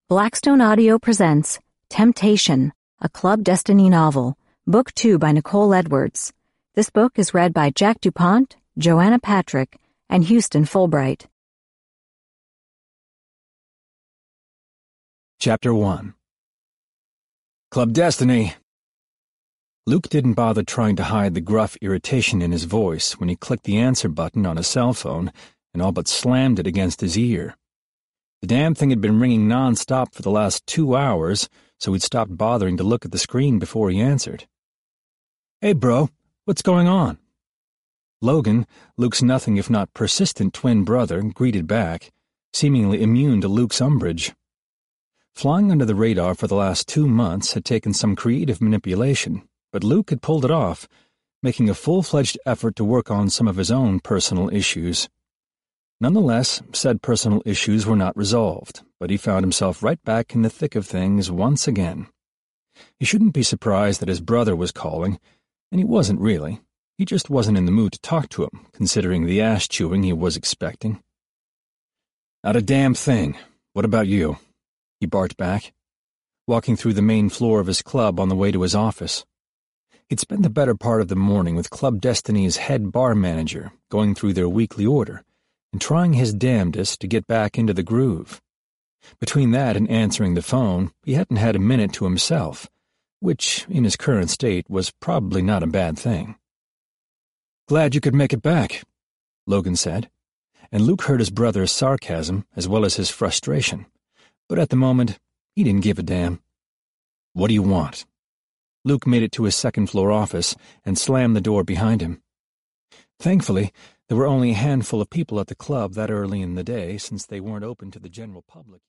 Blackstone Audio presents Temptation, a Club Destiny novel, Book 2 by Nicole Edwards. This book is read by Jack DuPont, Joanna Patrick, and Houston Fulbright. Chapter 1. Club Destiny. Luke didn't bother trying to hide the gruff irritation in his voice when he clicked the answer button on his cell phone and all but slammed it against his ear. The damn thing had been ringing non-stop for the last 2 hours, so he'd stopped bothering to look at the screen before he answered. "Hey, bro, what's going on?" Logan, Luke's nothing if not persistent twin brother, greeted back, seemingly immune to Luke's umbrage. Flying under the radar for the last 2 months had taken some creative manipulation, but Luke had pulled it off, making a full-fledged effort to work on some of his own personal issues. Nonetheless, said personal issues were not resolved, but he found himself right back in the thick of things once again. He shouldn't be surprised that his brother was calling, and he wasn't really. He just wasn't in the mood to talk to him, considering the ass-chewing he was expecting. "Not a damn thing. What about you?" he barked back, walking through the main floor of his club on the way to his office. He'd spent the better part of the morning with Club Destiny's head bar manager, going through their weekly order, and trying his damnedest to get back into the groove. Between that and answering the phone, he hadn't had a minute to himself, which, in his current state, was probably not a bad thing. "Glad you could make it back," Logan said, and Luke heard his brother's sarcasm as well as his frustration, but at the moment, he didn't give a damn. "What do you want?" Luke made it to his second-floor office and slammed the door behind him. Thankfully, there were only a handful of people at the club that early in the day, since they weren't open to the general public.